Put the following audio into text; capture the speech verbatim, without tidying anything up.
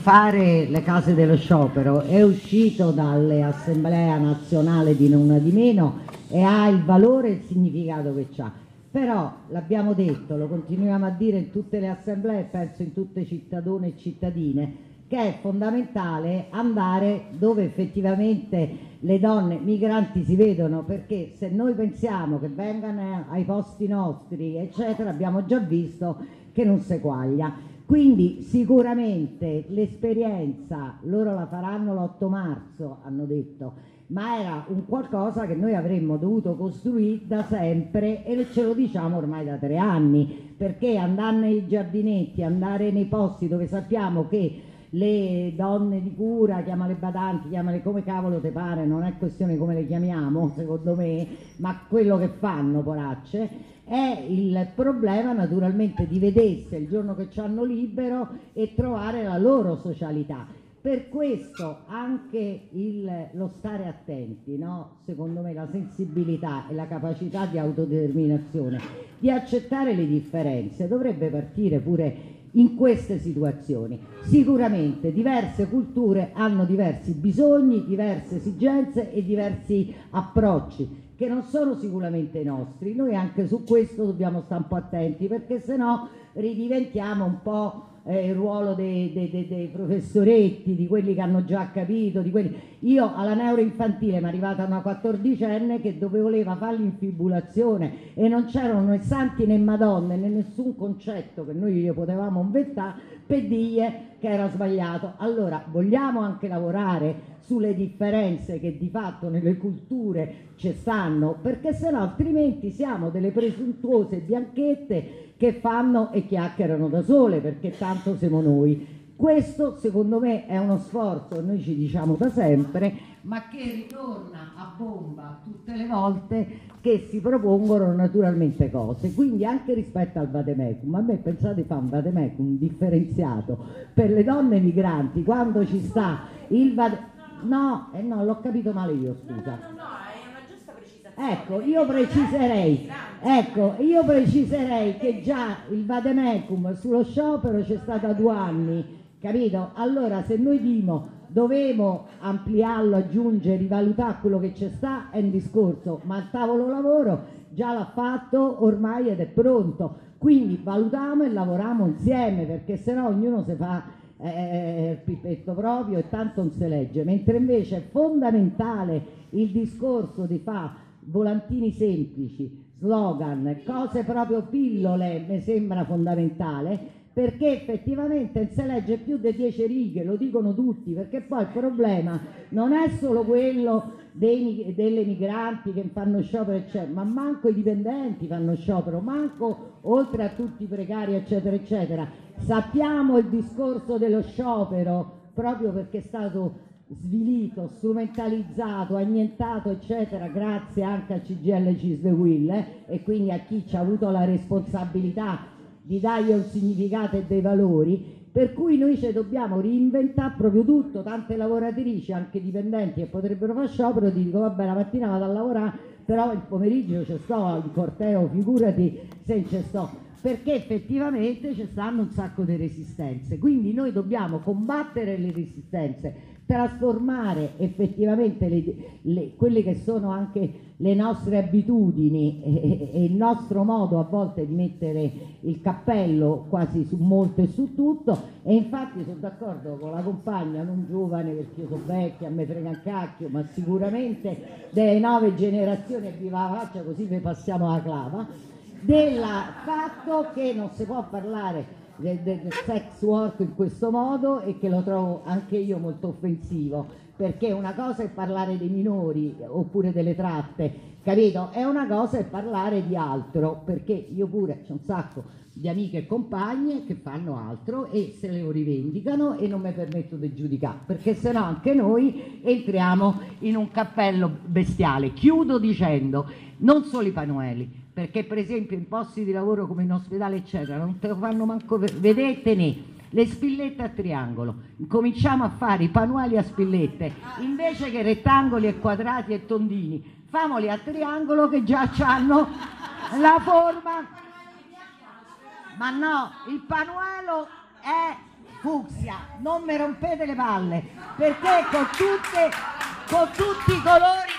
fare le case dello sciopero è uscito dall'Assemblea nazionale di non una di meno e ha il valore e il significato che ha. Però l'abbiamo detto, lo continuiamo a dire in tutte le assemblee, penso in tutte cittadone e cittadine, che è fondamentale andare dove effettivamente le donne migranti si vedono, perché se noi pensiamo che vengano ai posti nostri, eccetera, abbiamo già visto che non si quaglia. Quindi sicuramente l'esperienza, loro la faranno l'otto marzo, hanno detto, ma era un qualcosa che noi avremmo dovuto costruire da sempre e ce lo diciamo ormai da tre anni, perché andare nei giardinetti, andare nei posti dove sappiamo che le donne di cura, chiamale badanti, chiamale come cavolo te pare, non è questione come le chiamiamo secondo me, ma quello che fanno, poracce, è il problema naturalmente di vedersi il giorno che ci hanno libero e trovare la loro socialità. Per questo anche il, lo stare attenti, no? Secondo me la sensibilità e la capacità di autodeterminazione, di accettare le differenze, dovrebbe partire pure in queste situazioni. Sicuramente diverse culture hanno diversi bisogni, diverse esigenze e diversi approcci che non sono sicuramente i nostri. Noi anche su questo dobbiamo stare un po' attenti, perché sennò ridiventiamo un po' eh, il ruolo dei, dei, dei, dei professoretti, di quelli che hanno già capito, di quelli... Io alla neuroinfantile mi è arrivata una quattordicenne che dove voleva fare l'infibulazione e non c'erano né santi né madonne né nessun concetto che noi gli potevamo inventare per dire che era sbagliato. Allora vogliamo anche lavorare sulle differenze che di fatto nelle culture ci stanno, perché sennò altrimenti siamo delle presuntuose bianchette che fanno e chiacchierano da sole, perché tanto siamo noi. Questo secondo me è uno sforzo, noi ci diciamo da sempre, ma che ritorna a bomba tutte le volte che si propongono naturalmente cose. Quindi anche rispetto al vademecum, a me pensate di fare un vademecum differenziato per le donne migranti quando ci sta il vademecum. No, eh no, l'ho capito male io, scusa. No, no, no, no, è una giusta precisazione. Ecco, io preciserei, ecco, io preciserei che già il vademecum sullo sciopero c'è stato da due anni, capito? Allora se noi dimo dovevo ampliarlo, aggiungere, rivalutare quello che c'è sta, è un discorso, ma il tavolo lavoro già l'ha fatto ormai ed è pronto, quindi valutiamo e lavoriamo insieme, perché sennò ognuno si fa eh, il pippetto proprio e tanto non si legge, mentre invece è fondamentale il discorso di fare volantini semplici, slogan, cose proprio pillole, mi sembra fondamentale, perché effettivamente non si legge più di dieci righe, lo dicono tutti, perché poi il problema non è solo quello dei, delle migranti che fanno sciopero eccetera, ma manco i dipendenti fanno sciopero, manco oltre a tutti i precari eccetera eccetera. Sappiamo il discorso dello sciopero proprio perché è stato svilito, strumentalizzato, annientato eccetera, grazie anche a C G I L Cisle Will eh, e quindi a chi ci ha avuto la responsabilità di dargli un significato e dei valori, per cui noi ci dobbiamo reinventare proprio tutto. Tante lavoratrici, anche dipendenti che potrebbero fare sciopero, ti dico vabbè la mattina vado a lavorare, però il pomeriggio ci sto, il corteo figurati se non ci sto, perché effettivamente ci stanno un sacco di resistenze, quindi noi dobbiamo combattere le resistenze, trasformare effettivamente le, le, quelle che sono anche le nostre abitudini e, e il nostro modo a volte di mettere il cappello quasi su molto e su tutto, e infatti sono d'accordo con la compagna, non giovane perché io sono vecchia, a me frega un cacchio, ma sicuramente delle nuove generazioni, e viva la faccia così vi passiamo la clava, del fatto che non si può parlare del, del sex work in questo modo, e che lo trovo anche io molto offensivo, perché una cosa è parlare dei minori oppure delle tratte, capito? È una cosa è parlare di altro, perché io pure c'ho un sacco di amiche e compagne che fanno altro e se le rivendicano e non mi permetto di giudicare, perché sennò anche noi entriamo in un cappello bestiale. Chiudo dicendo, non solo i panueli, perché per esempio in posti di lavoro come in ospedale eccetera non te lo fanno manco per... vedetene le spillette a triangolo, cominciamo a fare i panuali a spillette invece che rettangoli e quadrati e tondini, famoli a triangolo che già hanno la forma. Ma no, il panuelo è fucsia, non mi rompete le palle, perché con tutte, con tutti i colori